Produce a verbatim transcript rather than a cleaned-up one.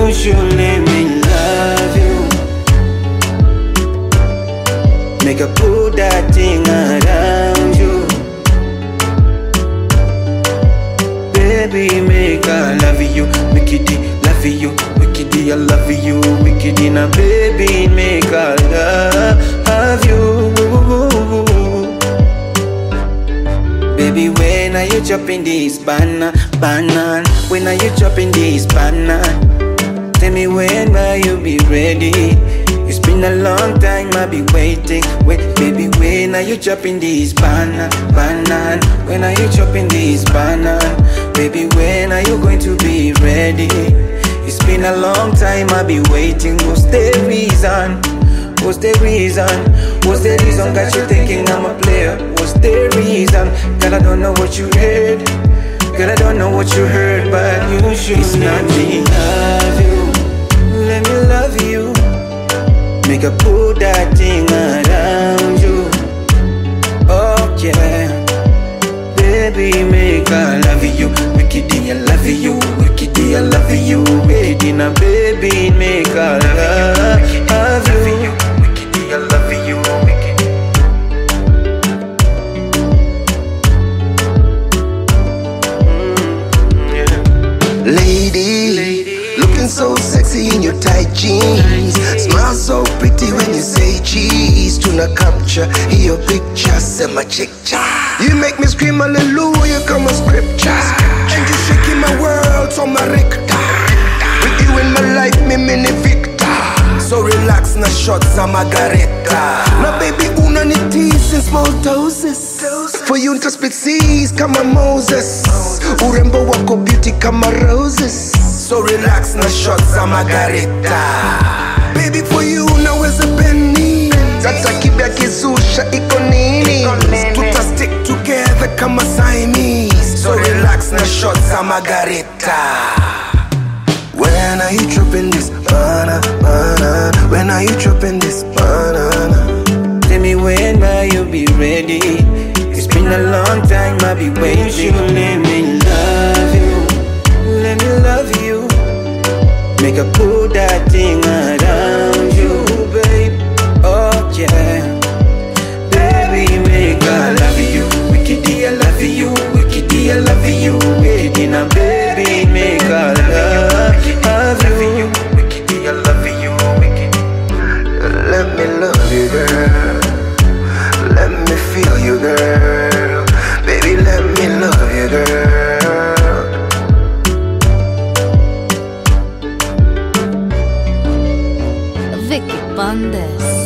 you should let me love you. Make a put that thing around you. Baby, make I love you, make it love you, wicked I love you, wicked now baby, make I love you. Baby, when are you chopping this banana, banana? When are you chopping this banana? Tell me when will you be ready? It's been a long time, I'll be waiting. Wait, baby, when are you chopping this banana, banana? When are you chopping this banana? Baby, when are you going to be ready? It's been a long time, I'll be waiting. What's the reason? What's the reason? What's the reason got you thinking I'm a player? What's the reason? Girl, I don't know what you heard. Girl, I don't know what you heard, but you should it's not me. Love you, let me love you. Make a put that thing around you. Oh yeah, baby, make I love you. Wicked, I love you. Wicked, I love you. Wicked, now baby, make I love you. Wicked, I love you. Wicked. Mm, yeah. Lady, Lady, looking so sexy in your tight jeans. Smile so pretty when you say cheese. Tuna capture your picture, send my chick. You make me scream hallelujah, come on scripture. And you shaking my world, so my recta. With you in my life, me mini victor. So relax, na shots a margarita. Now baby, una ni tease in small doses. For you to split seas, kama Moses. Urembo wako beauty kama roses. So relax, na shots a margarita. Baby, for you naweza beni. Tata kibia kizusha iko nini. Tuta stick together kama Siamese. So relax, na shots a margarita. When are you dropping this banana, banana? When are you dropping this banana? Tell me when will you be ready? It's been a long time, I'll be waiting. You should let me love you. Let me love you. Make a put that thing around you, babe. Oh yeah, baby, make I love you. Wicked, I love you. Wicked, I love you. Wicked, now baby, make I love you. Wicked, I love you. Wicked. Let me love you, girl. Let me feel you, girl. Baby, let me love you, girl. Vicky Bandes.